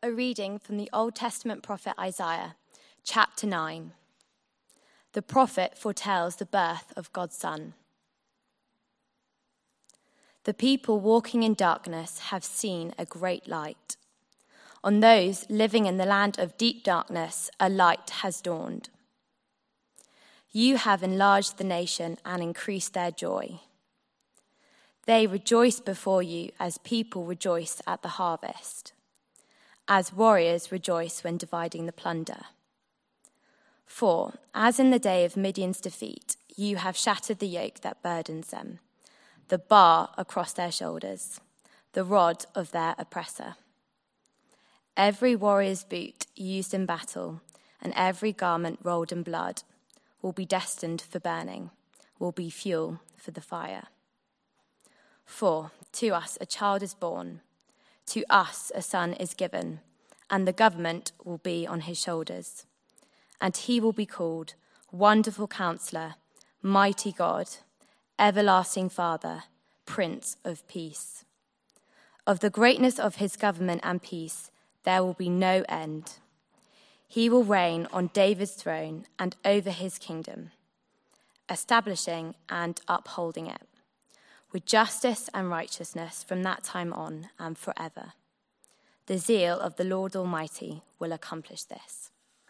A reading from the Old Testament prophet Isaiah, chapter 9. The prophet foretells the birth of God's Son. The people walking in darkness have seen a great light. On those living in the land of deep darkness, a light has dawned. You have enlarged the nation and increased their joy. They rejoice before you as people rejoice at the harvest, as warriors rejoice when dividing the plunder. For, as in the day of Midian's defeat, you have shattered the yoke that burdens them, the bar across their shoulders, the rod of their oppressor. Every warrior's boot used in battle and every garment rolled in blood will be destined for burning, will be fuel for the fire. For to us a child is born, to us a son is given, and the government will be on his shoulders. And he will be called Wonderful Counselor, Mighty God, Everlasting Father, Prince of Peace. Of the greatness of his government and peace there will be no end. He will reign on David's throne and over his kingdom, establishing and upholding it, with justice and righteousness from that time on and forever. The zeal of the Lord Almighty will accomplish this.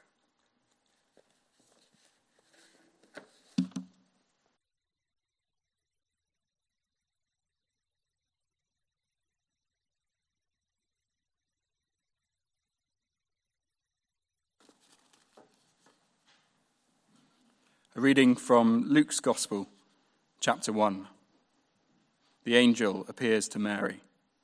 A reading from Luke's Gospel, chapter 1. The angel appears to Mary.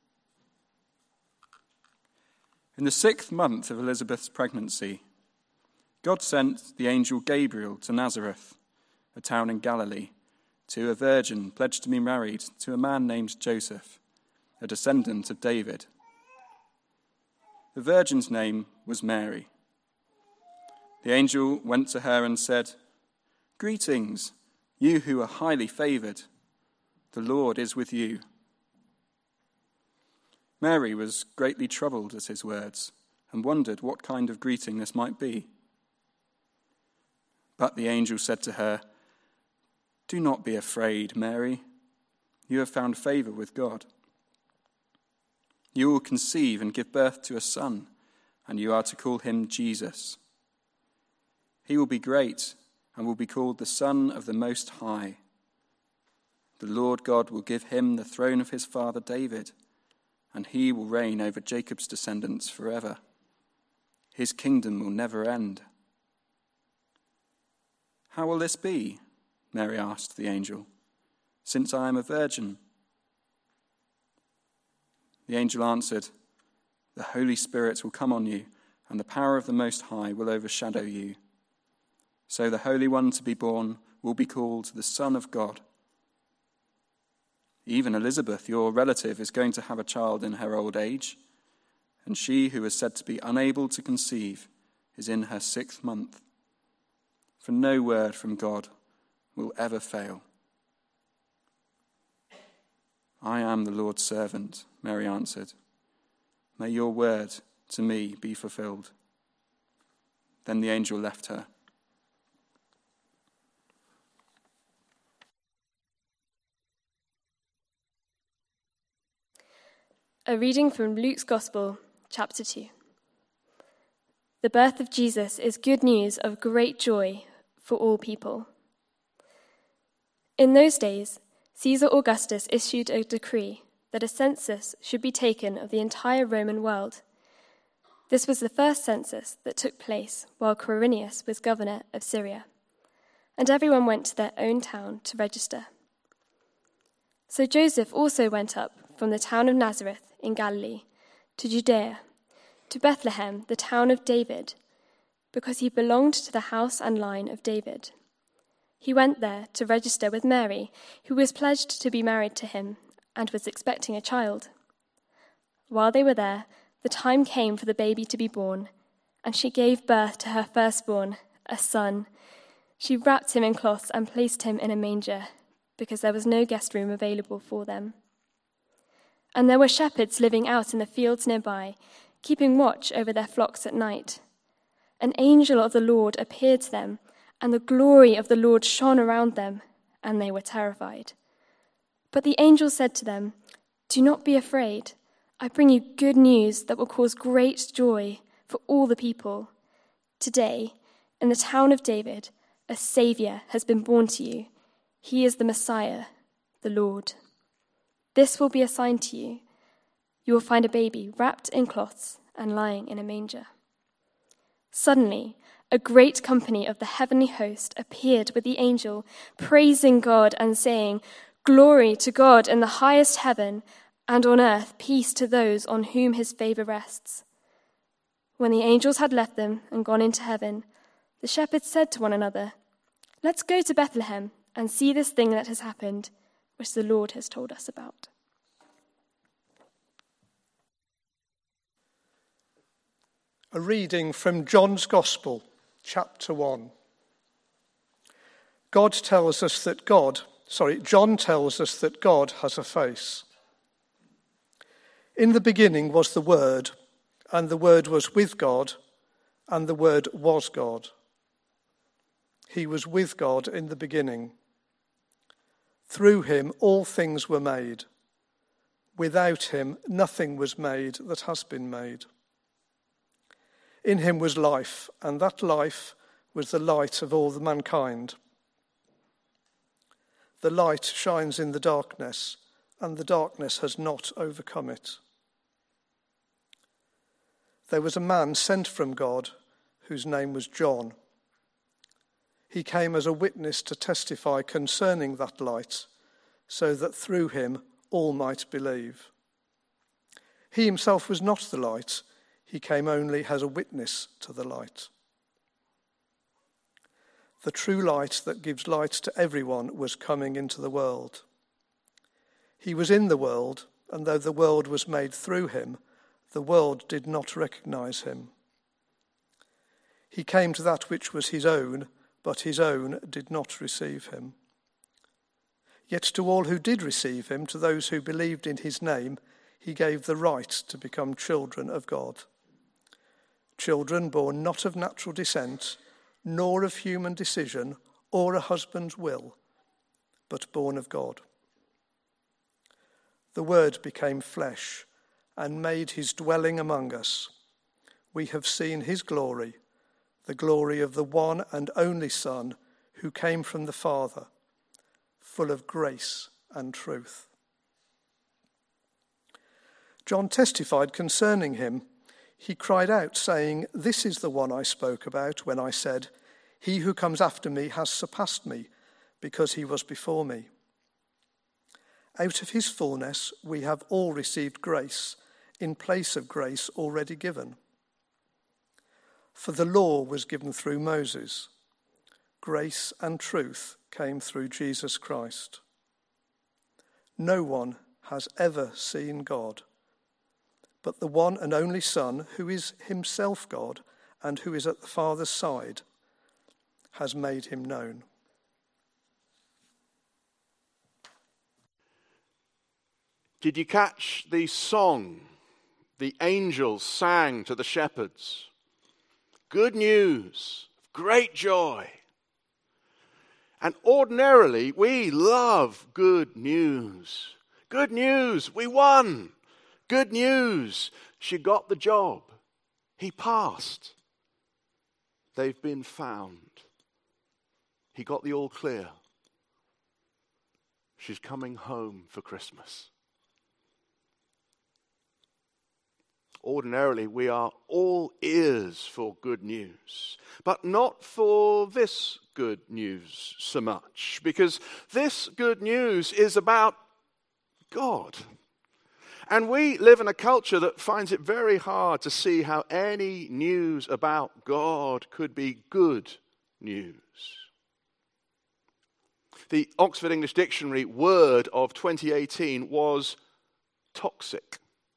In the 6th month of Elizabeth's pregnancy, God sent the angel Gabriel to Nazareth, a town in Galilee, to a virgin pledged to be married to a man named Joseph, a descendant of David. The virgin's name was Mary. The angel went to her and said, "Greetings, you who are highly favored. The Lord is with you." Mary was greatly troubled at his words and wondered what kind of greeting this might be. But the angel said to her, "Do not be afraid, Mary. You have found favor with God. You will conceive and give birth to a son, and you are to call him Jesus. He will be great and will be called the Son of the Most High. The Lord God will give him the throne of his father David, and he will reign over Jacob's descendants forever. His kingdom will never end." "How will this be?" Mary asked the angel, "since I am a virgin?" The angel answered, "The Holy Spirit will come on you, and the power of the Most High will overshadow you. So the Holy One to be born will be called the Son of God. Even Elizabeth, your relative, is going to have a child in her old age, and she who is said to be unable to conceive is in her 6th month. For no word from God will ever fail." "I am the Lord's servant," Mary answered. "May your word to me be fulfilled." Then the angel left her. A reading from Luke's Gospel, chapter 2. The birth of Jesus is good news of great joy for all people. In those days, Caesar Augustus issued a decree that a census should be taken of the entire Roman world. This was the first census that took place while Quirinius was governor of Syria, and everyone went to their own town to register. So Joseph also went up from the town of Nazareth in Galilee to Judea, to Bethlehem, the town of David, because he belonged to the house and line of David. He went there to register with Mary, who was pledged to be married to him and was expecting a child. While they were there, the time came for the baby to be born, and she gave birth to her firstborn, a son. She wrapped him in cloths and placed him in a manger, because there was no guest room available for them. And there were shepherds living out in the fields nearby, keeping watch over their flocks at night. An angel of the Lord appeared to them, and the glory of the Lord shone around them, and they were terrified. But the angel said to them, "Do not be afraid. I bring you good news that will cause great joy for all the people. Today, in the town of David, a Saviour has been born to you. He is the Messiah, the Lord. This will be a sign to you. You will find a baby wrapped in cloths and lying in a manger." Suddenly, a great company of the heavenly host appeared with the angel, praising God and saying, "Glory to God in the highest heaven, and on earth peace to those on whom his favor rests." When the angels had left them and gone into heaven, the shepherds said to one another, "Let's go to Bethlehem and see this thing that has happened, which the Lord has told us about." A reading from John's Gospel, chapter 1. John tells us that God has a face. In the beginning was the Word, and the Word was with God, and the Word was God. He was with God in the beginning. Through him all things were made. Without him nothing was made that has been made. In him was life, and that life was the light of all the mankind. The light shines in the darkness, and the darkness has not overcome it. There was a man sent from God whose name was John. He came as a witness to testify concerning that light, so that through him all might believe. He himself was not the light. He came only as a witness to the light. The true light that gives light to everyone was coming into the world. He was in the world, and though the world was made through him, the world did not recognize him. He came to that which was his own, but his own did not receive him. Yet to all who did receive him, to those who believed in his name, he gave the right to become children of God. Children born not of natural descent, nor of human decision, or a husband's will, but born of God. The Word became flesh and made his dwelling among us. We have seen his glory, the glory of the one and only Son who came from the Father, full of grace and truth. John testified concerning him. He cried out, saying, "This is the one I spoke about when I said, 'He who comes after me has surpassed me, because he was before me.' Out of his fullness we have all received grace in place of grace already given. For the law was given through Moses. Grace and truth came through Jesus Christ. No one has ever seen God, but the one and only Son, who is himself God and who is at the Father's side, has made him known." Did you catch the song the angels sang to the shepherds? Good news, great joy. And ordinarily, we love good news. Good news, we won. Good news, she got the job. He passed. They've been found. He got the all clear. She's coming home for Christmas. Ordinarily, we are all ears for good news, but not for this good news so much, because this good news is about God. And we live in a culture that finds it very hard to see how any news about God could be good news. The Oxford English Dictionary word of 2018 was toxic.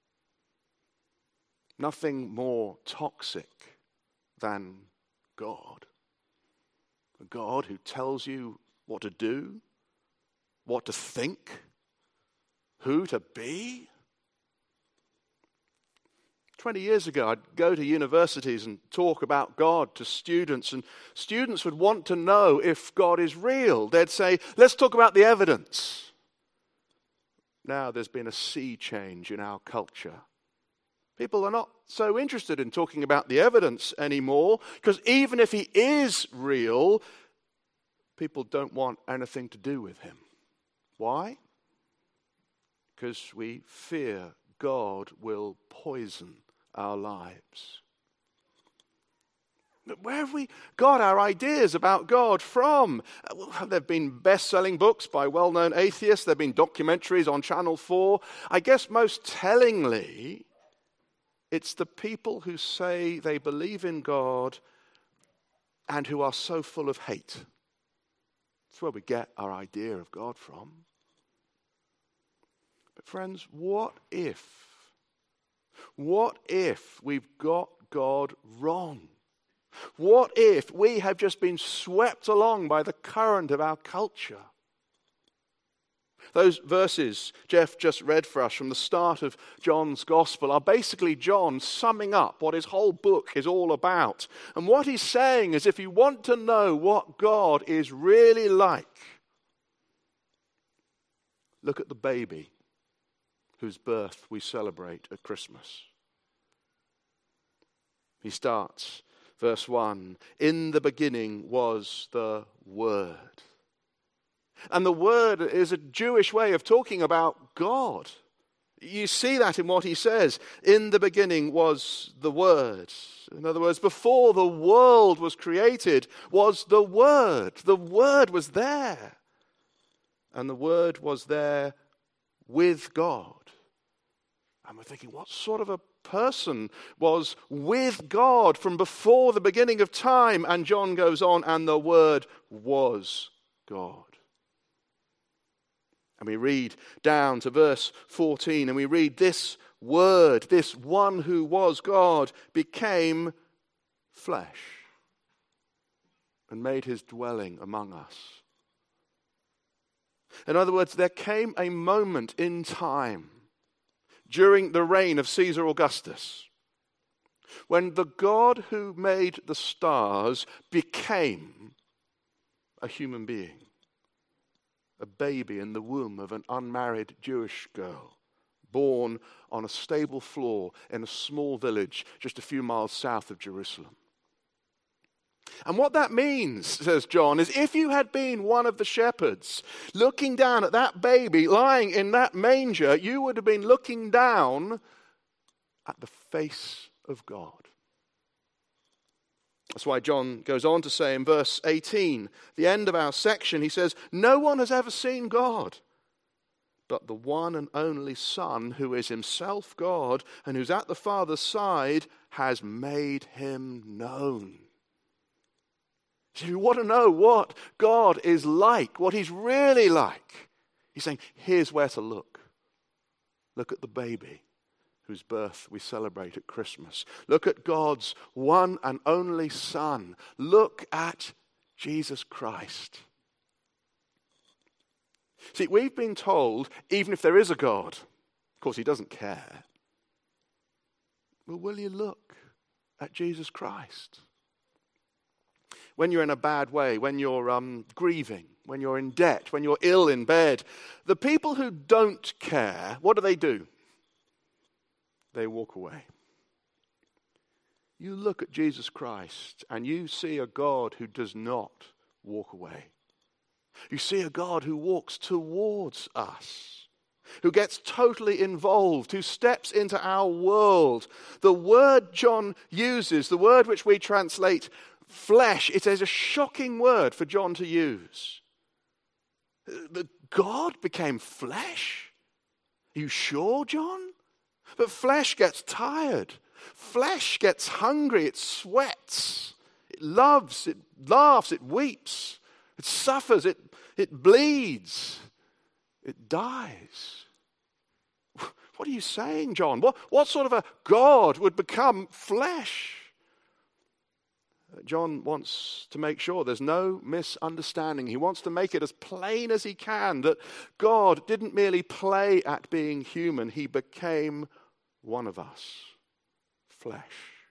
Nothing more toxic than God. A God who tells you what to do, what to think, who to be. 20 years ago, I'd go to universities and talk about God to students, and students would want to know if God is real. They'd say, let's talk about the evidence. Now there's been a sea change in our culture. People are not so interested in talking about the evidence anymore, because even if he is real, people don't want anything to do with him. Why? Because we fear God will poison our lives. But where have we got our ideas about God from? There have been best-selling books by well-known atheists. There have been documentaries on Channel 4. I guess most tellingly, it's the people who say they believe in God and who are so full of hate. That's where we get our idea of God from. But friends, what if we've got God wrong? What if we have just been swept along by the current of our culture? Those verses Jeff just read for us from the start of John's Gospel are basically John summing up what his whole book is all about. And what he's saying is, if you want to know what God is really like, look at the baby whose birth we celebrate at Christmas. He starts, verse 1, in the beginning was the Word. And the Word is a Jewish way of talking about God. You see that in what he says. In the beginning was the Word. In other words, before the world was created was the Word. The Word was there. And the Word was there with God. And we're thinking, what sort of a person was with God from before the beginning of time? And John goes on, and the Word was God. And we read down to verse 14, and we read, this Word, this one who was God, became flesh and made his dwelling among us. In other words, there came a moment in time during the reign of Caesar Augustus when the God who made the stars became a human being. A baby in the womb of an unmarried Jewish girl, born on a stable floor in a small village just a few miles south of Jerusalem. And what that means, says John, is if you had been one of the shepherds looking down at that baby lying in that manger, you would have been looking down at the face of God. That's why John goes on to say in verse 18, the end of our section, he says, no one has ever seen God, but the one and only Son, who is himself God and who's at the Father's side, has made him known. So you want to know what God is like, what he's really like. He's saying, here's where to look. Look at the baby whose birth we celebrate at Christmas. Look at God's one and only Son. Look at Jesus Christ. See, we've been told, even if there is a God, of course he doesn't care, well, will you look at Jesus Christ? When you're in a bad way, when you're grieving, when you're in debt, when you're ill in bed, the people who don't care, what do? They walk away. You look at Jesus Christ and you see a God who does not walk away. You see a God who walks towards us, who gets totally involved, who steps into our world. The word John uses, the word which we translate flesh, it is a shocking word for John to use. The God became flesh? Are you sure, John? But flesh gets tired. Flesh gets hungry. It sweats. It loves. It laughs. It weeps. It suffers. It bleeds. It dies. What are you saying, John? What sort of a God would become flesh? John wants to make sure there's no misunderstanding. He wants to make it as plain as he can that God didn't merely play at being human. He became one of us. flesh.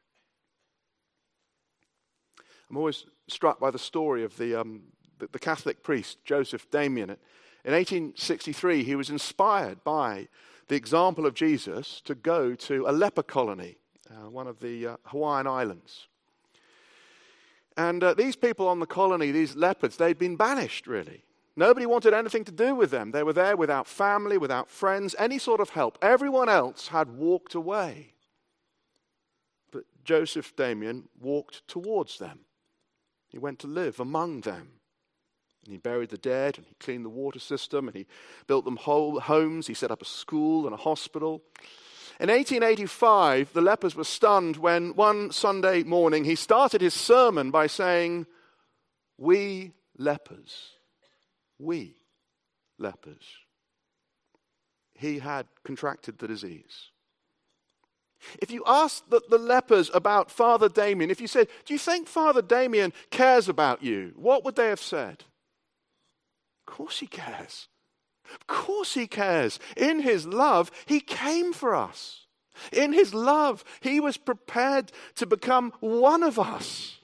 I'm always struck by the story of the Catholic priest, Joseph Damien. In 1863, he was inspired by the example of Jesus to go to a leper colony, one of the Hawaiian Islands. And these people on the colony, these lepers, they'd been banished, really. Nobody wanted anything to do with them. They were there without family, without friends, any sort of help. Everyone else had walked away. But Joseph Damien walked towards them. He went to live among them. And he buried the dead, and he cleaned the water system, and he built them whole homes. He set up a school and a hospital. In 1885, the lepers were stunned when one Sunday morning he started his sermon by saying, "We lepers, we lepers." He had contracted the disease. If you asked the lepers about Father Damien, if you said, "Do you think Father Damien cares about you?" what would they have said? Of course he cares. Of course he cares. In his love, he came for us. In his love, he was prepared to become one of us.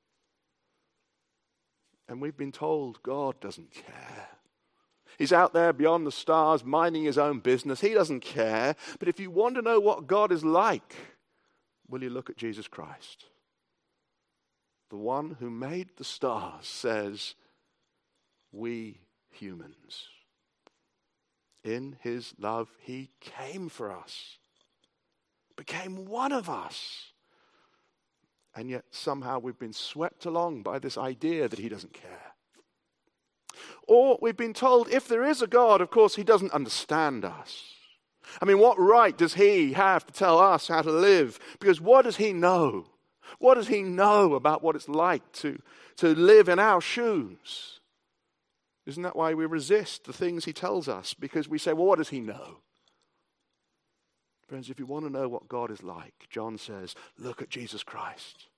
And we've been told God doesn't care. He's out there beyond the stars, minding his own business. He doesn't care. But if you want to know what God is like, will you look at Jesus Christ? The one who made the stars says, "We humans." In his love, he came for us, became one of us. And yet somehow we've been swept along by this idea that he doesn't care. Or we've been told if there is a God, of course, he doesn't understand us. I mean, what right does he have to tell us how to live? Because what does he know? What does he know about what it's like to live in our shoes? Isn't that why we resist the things he tells us? Because we say, well, what does he know? Friends, if you want to know what God is like, John says, look at Jesus Christ.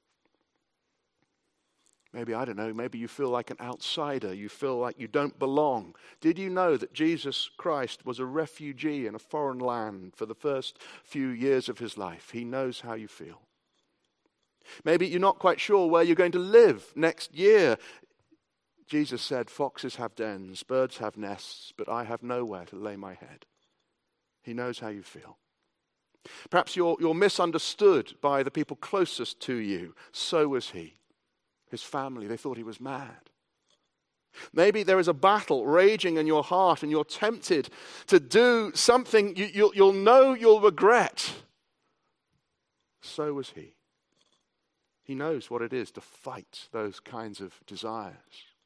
Maybe, I don't know, maybe you feel like an outsider. You feel like you don't belong. Did you know that Jesus Christ was a refugee in a foreign land for the first few years of his life? He knows how you feel. Maybe you're not quite sure where you're going to live next year. Jesus said, foxes have dens, birds have nests, but I have nowhere to lay my head. He knows how you feel. Perhaps you're misunderstood by the people closest to you. So was he. His family, they thought he was mad. Maybe there is a battle raging in your heart and you're tempted to do something you'll know you'll regret. So was he. He knows what it is to fight those kinds of desires.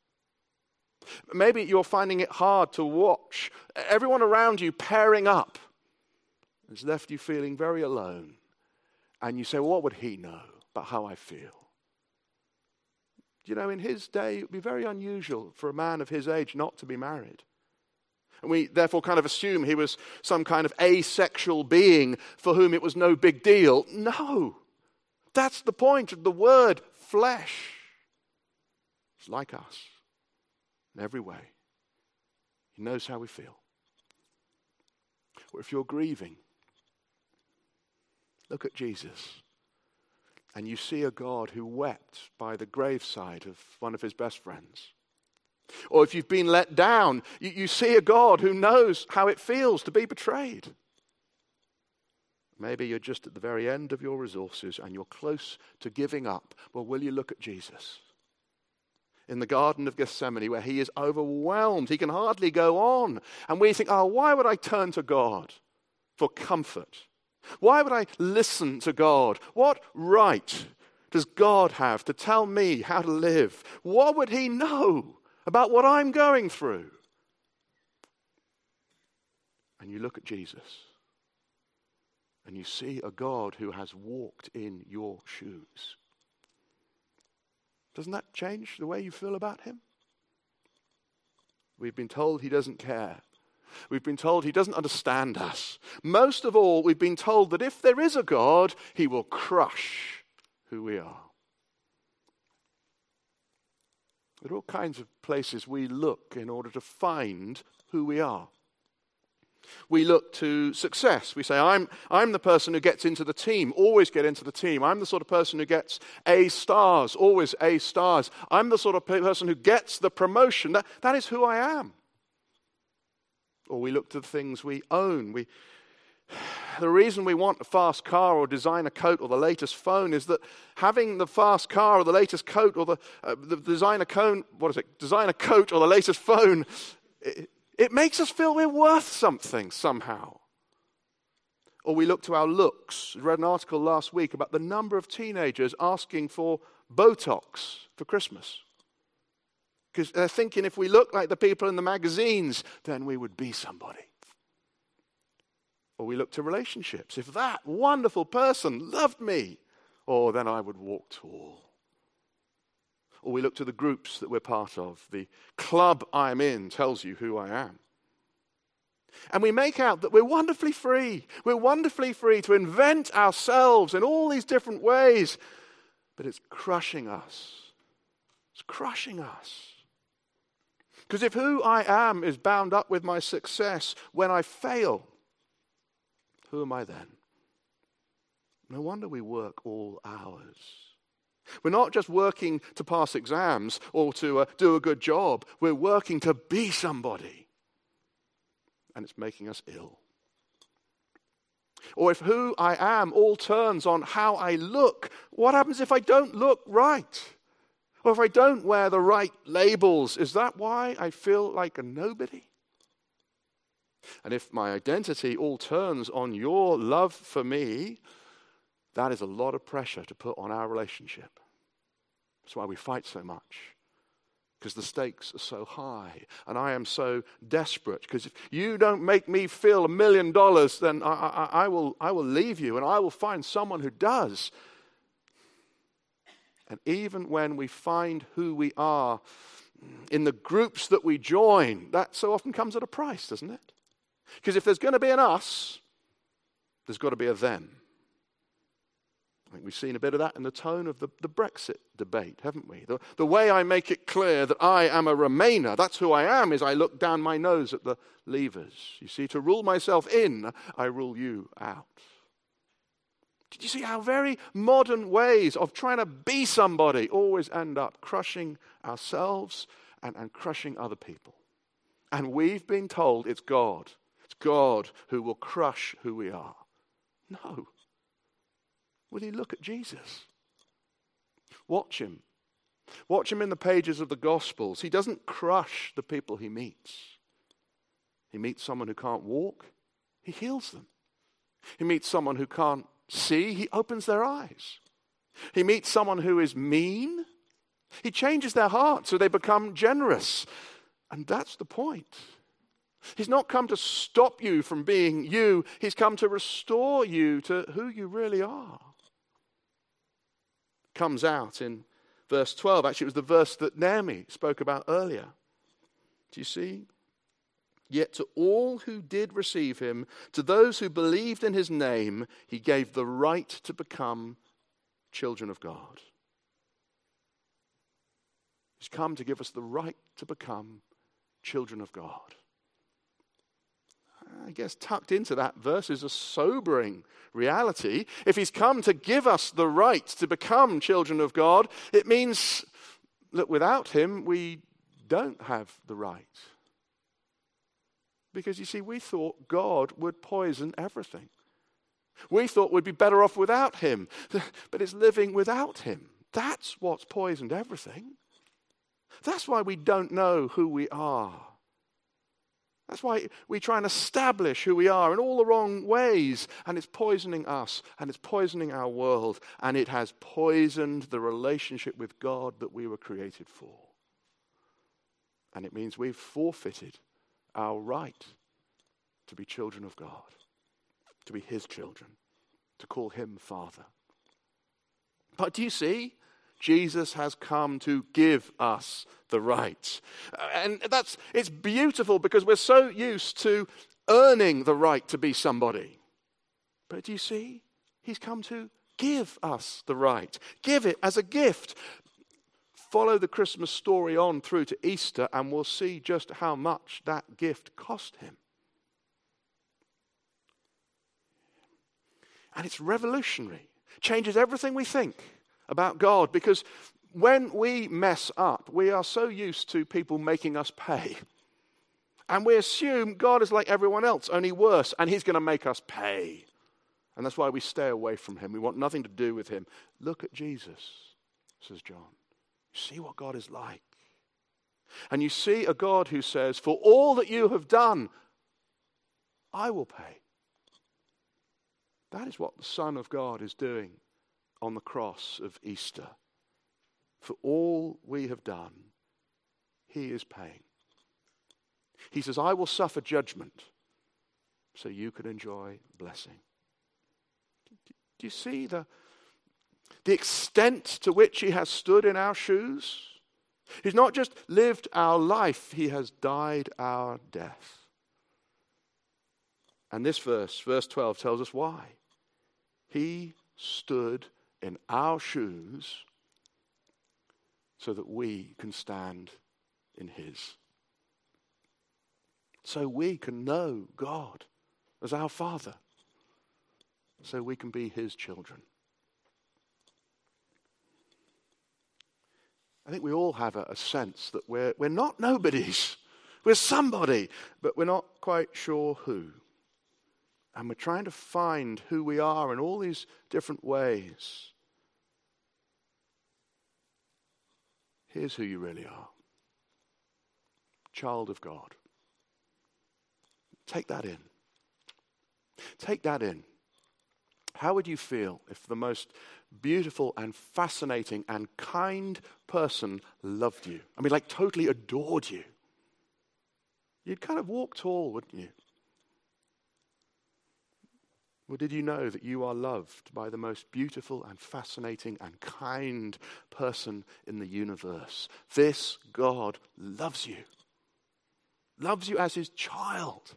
Maybe you're finding it hard to watch everyone around you pairing up. It's left you feeling very alone. And you say, well, what would he know about how I feel? You know, in his day, it would be very unusual for a man of his age not to be married. And we therefore kind of assume he was some kind of asexual being for whom it was no big deal. No, that's the point of the word flesh. It's like us in every way. He knows how we feel. Or if you're grieving, look at Jesus. And you see a God who wept by the graveside of one of his best friends. Or if you've been let down, you see a God who knows how it feels to be betrayed. Maybe you're just at the very end of your resources and you're close to giving up. Well, will you look at Jesus? In the Garden of Gethsemane, where he is overwhelmed. He can hardly go on. And we think, oh, why would I turn to God for comfort? Why would I listen to God? What right does God have to tell me how to live? What would he know about what I'm going through? And you look at Jesus and you see a God who has walked in your shoes. Doesn't that change the way you feel about him? We've been told he doesn't care. We've been told he doesn't understand us. Most of all, we've been told that if there is a God, he will crush who we are. There are all kinds of places we look in order to find who we are. We look to success. We say, I'm the person who gets into the team, always get into the team. I'm the sort of person who gets A stars, always A stars. I'm the sort of person who gets the promotion. That is who I am. Or we look to the things we own. The reason we want a fast car or designer coat or the latest phone is that having the fast car or the latest coat or the designer coat or the latest phone, it makes us feel we're worth something somehow. Or we look to our looks. I read an article last week about the number of teenagers asking for Botox for Christmas. Because they're thinking if we look like the people in the magazines, then we would be somebody. Or we look to relationships. If that wonderful person loved me, then I would walk tall. Or we look to the groups that we're part of. The club I'm in tells you who I am. And we make out that we're wonderfully free. We're wonderfully free to invent ourselves in all these different ways. But it's crushing us. It's crushing us. Because if who I am is bound up with my success, when I fail, who am I then? No wonder we work all hours. We're not just working to pass exams or to do a good job. We're working to be somebody. And it's making us ill. Or if who I am all turns on how I look, what happens if I don't look right? Or if I don't wear the right labels, is that why I feel like a nobody? And if my identity all turns on your love for me, that is a lot of pressure to put on our relationship. That's why we fight so much. Because the stakes are so high. And I am so desperate. Because if you don't make me feel $1 million, then I will leave you. And I will find someone who does. And even when we find who we are in the groups that we join, that so often comes at a price, doesn't it? Because if there's going to be an us, there's got to be a them. I think we've seen a bit of that in the tone of the Brexit debate, haven't we? The way I make it clear that I am a Remainer, that's who I am, is I look down my nose at the leavers. You see, to rule myself in, I rule you out. Did you see how very modern ways of trying to be somebody always end up crushing ourselves and crushing other people? And we've been told it's God. It's God who will crush who we are. No. Will you look at Jesus? Watch him. Watch him in the pages of the Gospels. He doesn't crush the people he meets. He meets someone who can't walk. He heals them. He meets someone who can't see. He opens their eyes. He meets someone who is mean. He changes their heart so they become generous. And that's the point. He's not come to stop you from being you. He's come to restore you to who you really are. Comes out in verse 12. Actually, it was the verse that Naomi spoke about earlier. Do you see? Yet to all who did receive him, to those who believed in his name, he gave the right to become children of God. He's come to give us the right to become children of God. I guess tucked into that verse is a sobering reality. If he's come to give us the right to become children of God, it means that without him, we don't have the right. Because you see, we thought God would poison everything. We thought we'd be better off without him. But it's living without him. That's what's poisoned everything. That's why we don't know who we are. That's why we try and establish who we are in all the wrong ways. And it's poisoning us. And it's poisoning our world. And it has poisoned the relationship with God that we were created for. And it means we've forfeited our right to be children of God. To be his children. To call him Father. But do you see? Jesus has come to give us the right. And it's beautiful because we're so used to earning the right to be somebody. But do you see? He's come to give us the right. Give it as a gift. Follow the Christmas story on through to Easter and we'll see just how much that gift cost him. And it's revolutionary. Changes everything we think about God, because when we mess up, we are so used to people making us pay. And we assume God is like everyone else, only worse, and he's going to make us pay. And that's why we stay away from him. We want nothing to do with him. Look at Jesus, says John. See what God is like. And you see a God who says, for all that you have done, I will pay. That is what the Son of God is doing on the cross of Easter. For all we have done, he is paying. He says, I will suffer judgment so you can enjoy blessing. Do you see the extent to which he has stood in our shoes? He's not just lived our life, he has died our death. And this verse 12, tells us why. He stood in our shoes so that we can stand in his. So we can know God as our Father. So we can be his children. I think we all have a sense that we're not nobodies. We're somebody, but we're not quite sure who. And we're trying to find who we are in all these different ways. Here's who you really are. Child of God. Take that in. Take that in. How would you feel if the most beautiful and fascinating and kind person loved you? I mean, like totally adored you. You'd kind of walk tall, wouldn't you? Or did you know that you are loved by the most beautiful and fascinating and kind person in the universe? This God loves you. Loves you as his child.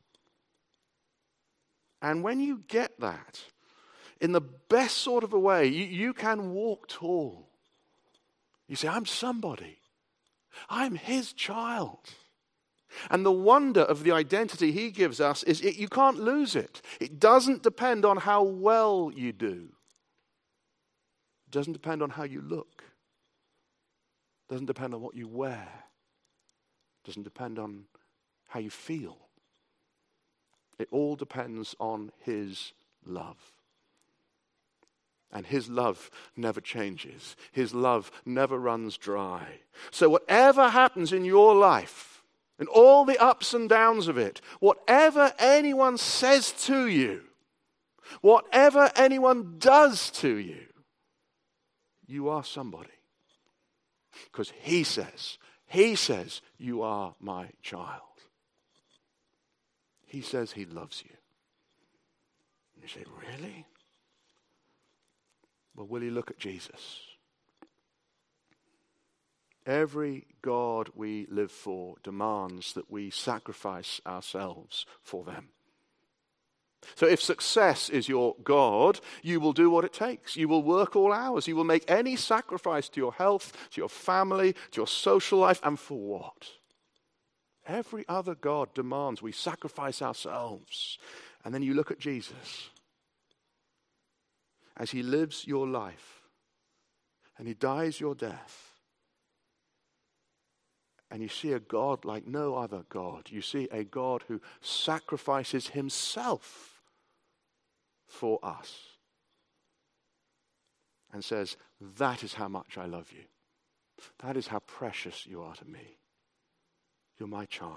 And when you get that, in the best sort of a way, you can walk tall. You say, I'm somebody. I'm his child. And the wonder of the identity he gives us is you can't lose it. It doesn't depend on how well you do. It doesn't depend on how you look. It doesn't depend on what you wear. It doesn't depend on how you feel. It all depends on his love. And his love never changes. His love never runs dry. So whatever happens in your life, and all the ups and downs of it, whatever anyone says to you, whatever anyone does to you, you are somebody. Because he says, you are my child. He says he loves you. And you say, really? Well, will you look at Jesus? Every God we live for demands that we sacrifice ourselves for them. So if success is your God, you will do what it takes. You will work all hours. You will make any sacrifice to your health, to your family, to your social life, and for what? Every other God demands we sacrifice ourselves. And then you look at Jesus as he lives your life and he dies your death. And you see a God like no other God. You see a God who sacrifices himself for us. And says, that is how much I love you. That is how precious you are to me. You're my child.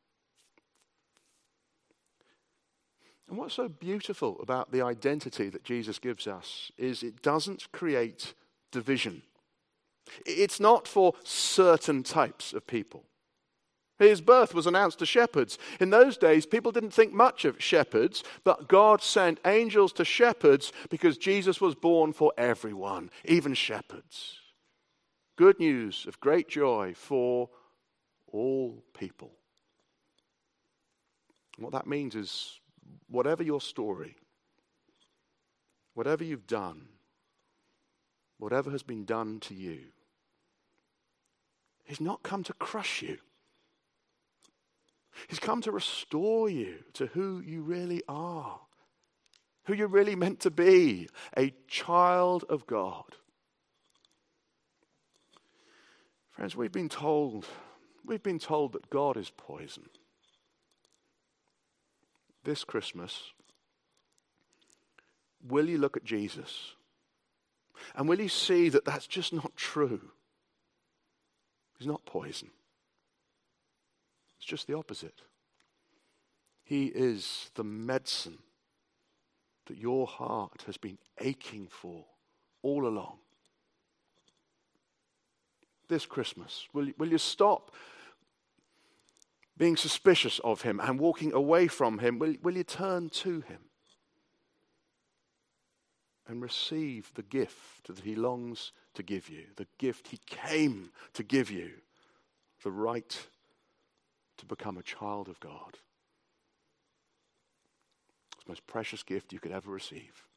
And what's so beautiful about the identity that Jesus gives us is it doesn't create division. It's not for certain types of people. His birth was announced to shepherds. In those days, people didn't think much of shepherds, but God sent angels to shepherds because Jesus was born for everyone, even shepherds. Good news of great joy for all people. And what that means is, whatever your story, whatever you've done, whatever has been done to you, he's not come to crush you. He's come to restore you to who you really are. who you're really meant to be, a child of God. Friends, we've been told that God is poison. This Christmas, will you look at Jesus? And will you see that that's just not true? He's not poison. It's just the opposite. He is the medicine that your heart has been aching for all along. This Christmas, will you stop being suspicious of him and walking away from him? Will you turn to him and receive the gift that he longs to give you, the gift he came to give you, the right to become a child of God? It's the most precious gift you could ever receive.